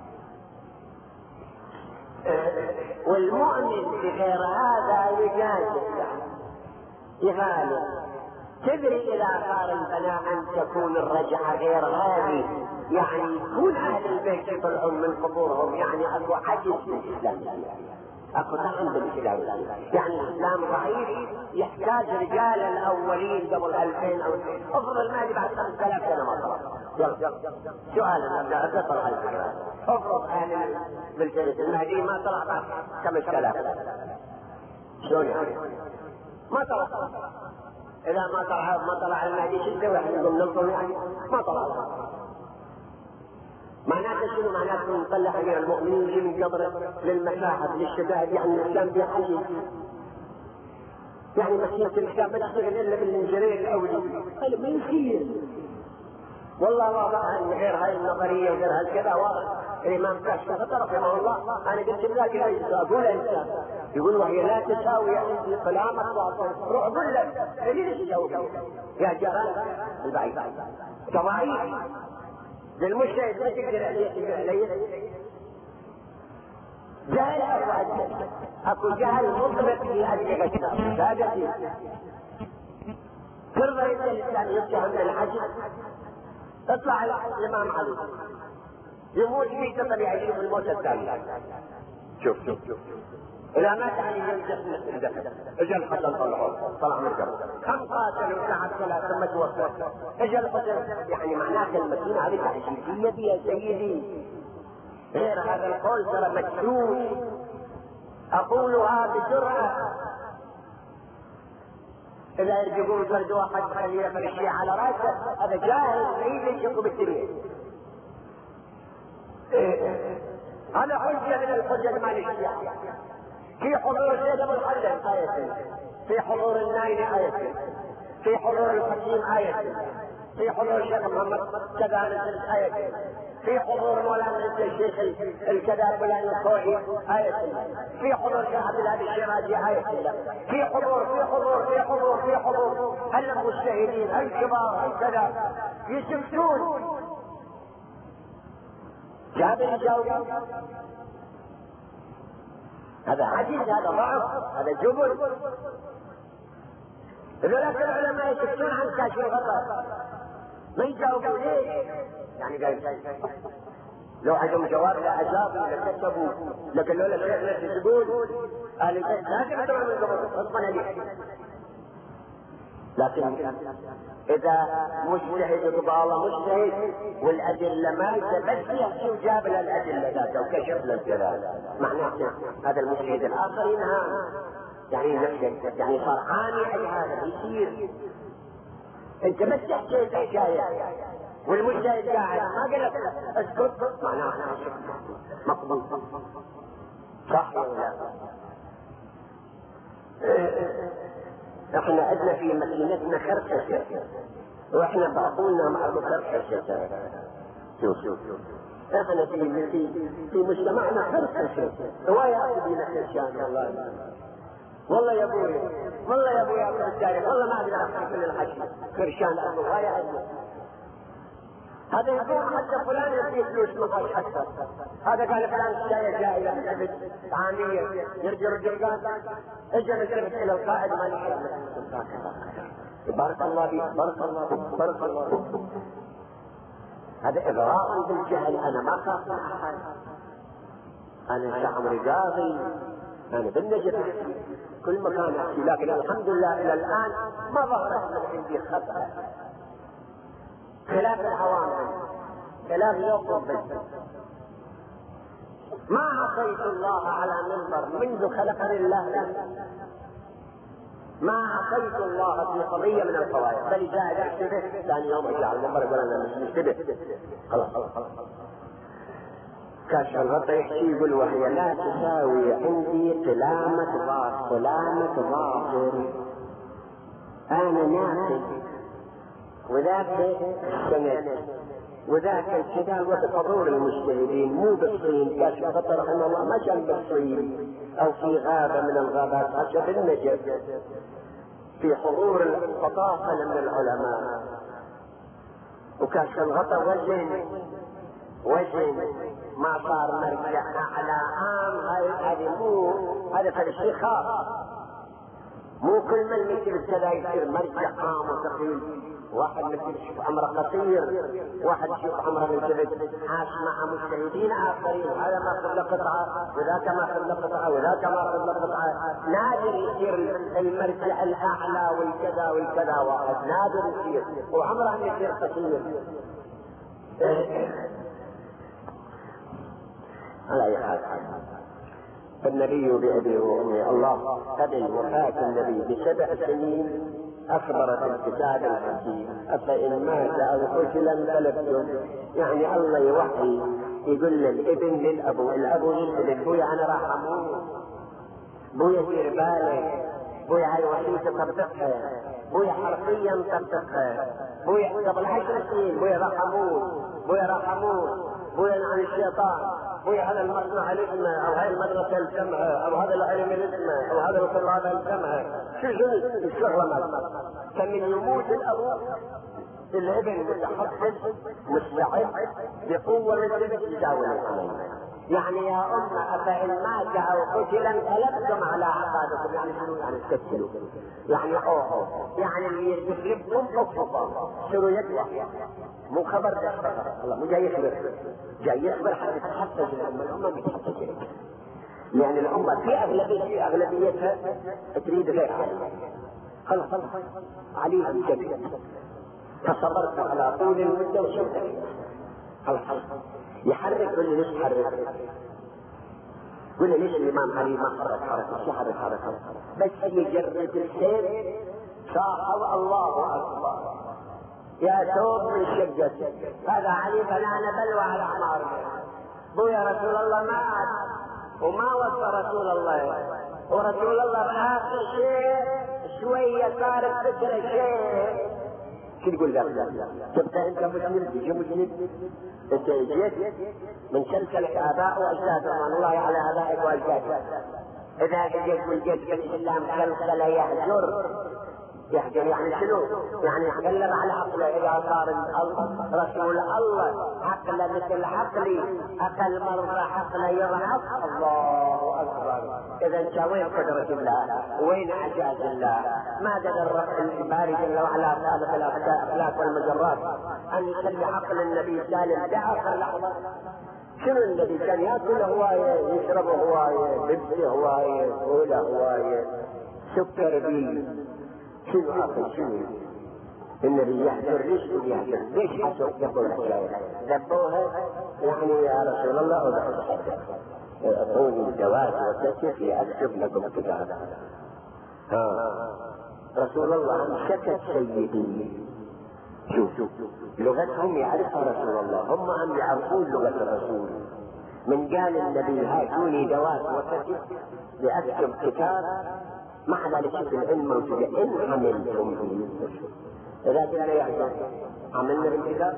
Speaker 1: والمؤمن بغير هذا يجازف يغالب. تدري إلى آثار البناء أن تكون الرجعة غير هذه، يعني يكون أهل البيت يطلعون من قبورهم، يعني أكو حديث في الإسلام، أكو طعن بالإسلام، يعني الإسلام ضعيف يحتاج رجال الأولين قبل ألفين أو افرض المهدي بعد خمسة آلاف سنة ما طلع. يلا سؤال أبدأ أطلع الفكرة. افرض أهل بالجلد المهدي ما طلع بعد خمسة آلاف، شلون يعني؟ ما طلع. إذا ما طلع ما طلع المهدي شدة واحد يقول نلقم يعني ما طلع. معناته شنو؟ معناته نطلع غير المؤمنين يجي من قبره للمشاهد للشدائد، يعني الإسلام بيحيي، يعني مسيرة الإسلام ما تشتغل إلا بالإنجيل الأولي، هذا ما يصير. والله واضح أن غير هاي النظرية وغير هالكذا واضح. الإمام كاشف رحمه الله أنا قلت لك أقول أنت يقول وهي لا تساوي عندي كلامك واضح، روح قل لك ليش تساوي يا جيران البعيد كضعيف للمجتهد ما تقدر عليه جهل أو عجل. أكو جهل مطلق في أجل غشنا سادتي ترضى إنت الإسلام يتهم الحجر. اطلع الإمام علي يموت فيه طبيعي يشوف الموت الثاني. شوف شوف شوف إذا مات علي يمسك اجى الحسن طلعه طلع من الجبل كم قاتلوا ساعة ثلاثة ثم توفى اجى الحسن. يعني معناته المدينة هذه تعجيزية يا سيدي. غير هذا القول ترى مكشوف أقولها بسرعة. إذا يرجعون فرد واحد خليه يفرشيه على رأسه هذا جاهل بعيد يشق بالدنيا. هذا حجة من الحجج مال الشيعة. في حضور السيد أبو الحلم آية، في حضور الناين آية، في حضور الحكيم آية، في حضور الشيخ محمد كذا نزل آية، في حضور مولانا الشيخ الكذا فلان الخوئي آية، في حضور الشيخ عبد الهادي الشيرازي آية، في حضور في حضور في حضور في حضور هل المجتهدين هل الكبار هل كذا يسكتون. جابر يجاوب هذا عجيز، هذا ضعف، هذا جبن. ذلك العلماء يسكتون عن كاشف الغطاء ما يجاوبوا ليش؟ يعني قال لو عندهم جواب لأجابوا لكتبوا، لكن لولا الشيخ تقول أهل البيت لا تكتبوا من قبل اضمن لي. لكن إذا مجتهد يقضى الله مجتهد والأدلة ما بس يحكي وجاب له الأدلة ذاته وكشف له الدلالة، معناه هذا المجتهد الآخر ينهى يعني نفسه يعني صار عامي على هذا يصير. أنت بس تحكي الحكاية والمجتهد قاعد ما قال لك اسكت معناه مقبول صح ولا احنا عندنا في مدينتنا خرخشة واحنا بعضونا مع خرخشة. شوف شوف احنا في في في مجتمعنا خرخشة هواية عندنا خرشان. والله والله يا ابوي والله يا ابوي اقول التاريخ والله ما اقدر احكي من الحكي خرشان هواية عندنا. هذا يقول حتى فلان يعطيه فلوس معاش اكثر، هذا قال فلان الشاي جائلة عبد عامية يرجع رجل قال اجى نسبت الى القائد ما نحن بارك الله فيك بارك الله فيك بارك الله فيك. هذا اغراء بالجهل. انا ما خاف من احد، انا شعب رقاضي، انا بالنجف كل مكان احكي، لكن الحمد لله الى الان ما ظهرت من عندي خطأ خلاف العوام خلاف يوقف بس. ما عصيت الله على منبر منذ خلقني الله، ما عصيت الله في قضية من القضايا، بل جاء يشتبه ثاني يوم اجي على المنبر يقول انا مش مشتبه خلاص خلاص خلاص. كاشف الغطاء يحكي يقول وهي لا تساوي عندي قلامة ظاهر قلامة ظاهر، انا ناقد وذاك السند وذاك الكتاب وحضور المجتهدين مو بالصين. كاشف الغطاء رحمه الله ما كان بالصين او في غابة من الغابات خشب النجف في حضور الفطاحل من العلماء، وكشف الغطاء وزن وزن ما صار مرجع على عام. هذه مو هذا فلسفي خاص، مو كل من مثل كذا يصير مرجع عام وثقيل. واحد مثل شوف عمره قصير، واحد شوف عمره من كبد، عاش مع مجتهدين اخرين، هذا ما خذ له قطعه وذاك ما خذ له قطعه وذاك ما خذ له قطعه. نادر يصير المرجع الاعلى والكذا والكذا، واحد نادر يصير وعمره يصير قصير. على اي حال النبي بأبي وأمي الله قبل وفاة النبي بسبع سنين أخبرت الكتاب الحكيم أفإن مات أو قتل انقلبتم. يعني الله يوحي يقول للابن للأبو، الأبو يسأل أبويا أنا راح أموت، أبويا دير بالك، أبويا هاي وصية طبقها، أبويا حرفيا طبقها، أبويا قبل عشر سنين أبويا راح أموت، أبويا راح أموت، أبويا عن الشيطان، أبويا هذا المصنع الاسمه أو هاي المدرسة الجمعة أو هذا العلم الاسمه أو هذا الطلاب الجمعة. شو شو الشغلة مالك؟ كان من يموت الأبو الابن متحفز مستعد بقوة مثل يجاوز عليه. يعني يا أم أفإن مات أو قتل انقلبتم على عقابكم. يعني شنو يعني تكتلوا؟ يعني أوه يعني اللي يجربكم أكفر شنو يطلع؟ مو خبر ده الله مو جاي يخبر، جاي يخبر حتى تتحفز الأمة. الأمة بتحفز لأن الأمة في أغلبية في أغلبيتها تريد غيرها. خلص عليها الجميع فصبرت على طول المدة وشوتك خلص. يحرك ولا ليش يحرك؟ ولا ليش الإمام علي ما حرك حركة؟ شو حرك حركة؟ بس يجرد السيف صاحب الله أكبر يا ثوب من شقة هذا علي فلان بلوى على حمار. بويا رسول الله مات وما وصى رسول الله، ورسول الله بآخر شيء شوية صارت فكرة شيء. شو تقول لك؟ شفت انت مسلم تجي مسلم، انت جيت من سلسلة اباء واجداد رضوان الله على ابائك واجدادك. اذا جيت من جيت الاسلام سلسلة يهجر يهجر يعني شنو؟ يعني يتكلم على عقله. اذا صار رسول الله عقله مثل عقلي اقل مرة عقله يرهق. الله اكبر. اذا انت وين قدرة الله؟ وين اعجاز الله؟ ما قدر الباري جل وعلا خالق الافلاك والمجرات ان يخلي عقل النبي سالم باخر لحظة. شنو الذي كان ياكل هواية، يشرب هواية، بيبسي هواية، كولا هواية، سكر بي. شنو اخي شنو؟ النبي يحجر ليش يحجر؟ ليش حسوا يقول الحكاية؟ ذبوها يعني يا رسول الله ادعوا الحجر اعطوني الجواز وتكفي اكتب لكم كتابا. ها رسول الله سكت سيدي. شوف لغتهم يعرفها رسول الله، هم هم يعرفون لغة الرسول. من قال النبي هاتوني جواز وتكفي لاكتب كتاب، مع ذلك شوف العلم موجود ان عملتم به. اذا قلنا يحجر عملنا بالكتاب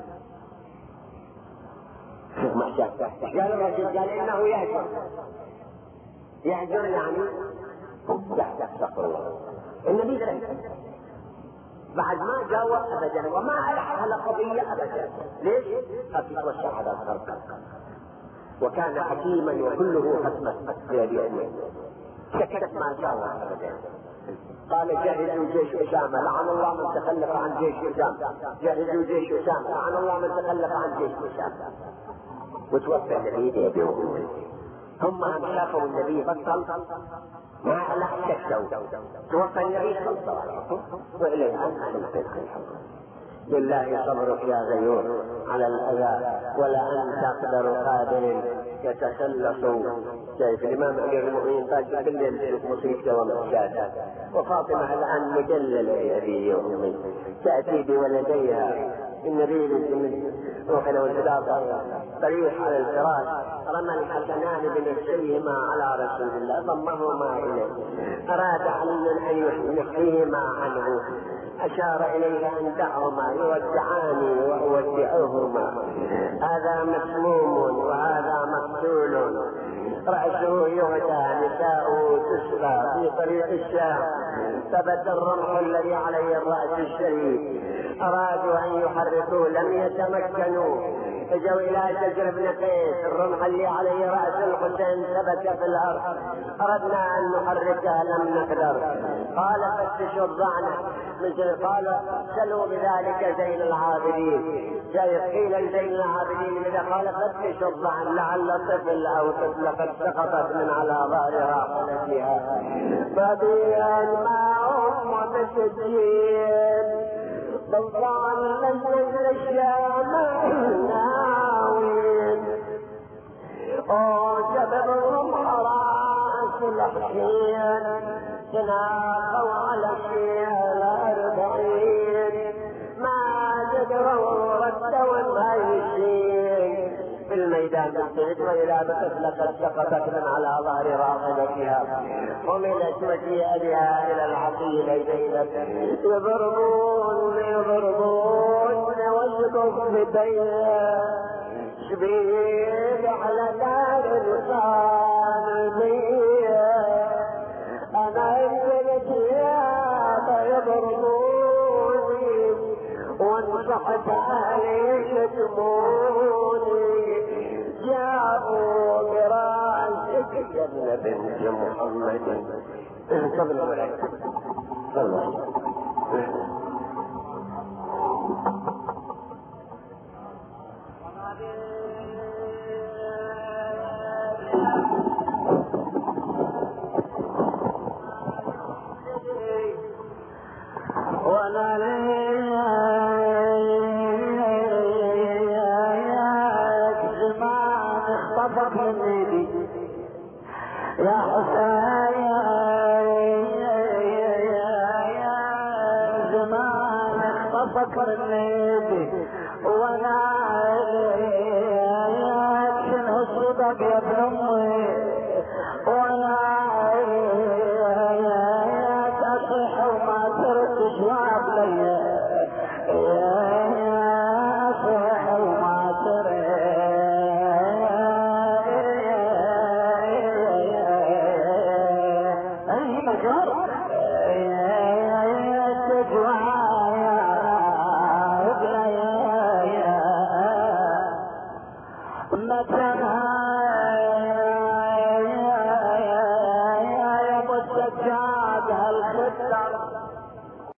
Speaker 1: شوف محشاك قال الرجل قال انه يحجر. يحجر يعني يحجر استغفر الله. النبي ذلك بعد ما جاوب ابدا وما الح على قضيه ابدا. ليش؟ قد توسع هذا الخلق وكان حكيما وكله حكمه بيده. سكت ما جاوب ابدا. قال جهزوا جيش اسامه لعن الله من تخلف عن جيش اسامه، جهزوا جيش اسامه لعن الله من تخلف عن جيش اسامه. وتوفى النبي بيده. هم هم شافوا النبي بطل ما لا سكتوا. توفى النبي صلى الله عليه وسلم واليه لله صبرك يا غيور على الاذى ولا انت تقدر قادر يتخلص. شايف الامام امير المؤمنين قال كل مصيبته ومأساته. وفاطمه الان مجلله بابي وامي تاتي بولديها. النبي روح له الخلافه طريح على الفراش رمى الحسنان بنفسيهما على رسول الله ضمهما اليه. اراد علي ان يحييهما عنه اشار اليه ان دعهما يودعاني واودعهما. هذا مسموم وهذا مقتول رأسه يهدى نساؤه تسقى في طريق الشام. ثبت الرمح الذي عليه الرأس الشريف، أرادوا أن يحركوه لم يتمكنوا، اجوا الى شجر بن قيس، الرمح اللي عليه رأس الحسين ثبت في الارض، اردنا ان نحركه لم نقدر. قال فتشوا الضعنة، مثل قال سلوا بذلك زين العابدين، قيل لزين العابدين اذا قال فتشوا الضعن لعل طفل او طفلة قد سقطت من على ظهرها فنسيها، فبيان معهم ومسجين سلطان نزل الشام ناوين، وجبرهم راس الحسين تناقوا على الشيء الأربعين، ما قدروا ردوا الميسين في الميدان بالسعد، وإذا بطفلة قد سقطت من على ظهر راحلتها وملت مجيئها إلى العقيل زينب، يضربون يضربون ويضرب بديه شبيب على دار الصالبية، أنا انزلت يابا يضربوني وانصحت علي يشتموني، جابوا براسك يا ابن بنت محمد قبل ولك الله.
Speaker 2: وانا زمان اختفت من ايدي يا حسين، زمان اختفت من ايدي وانا شنو الصدق يا ابن امي، وانا تصيح وما ترد جواب لي، اصيح وما ترد اي مجال تجواب لي متى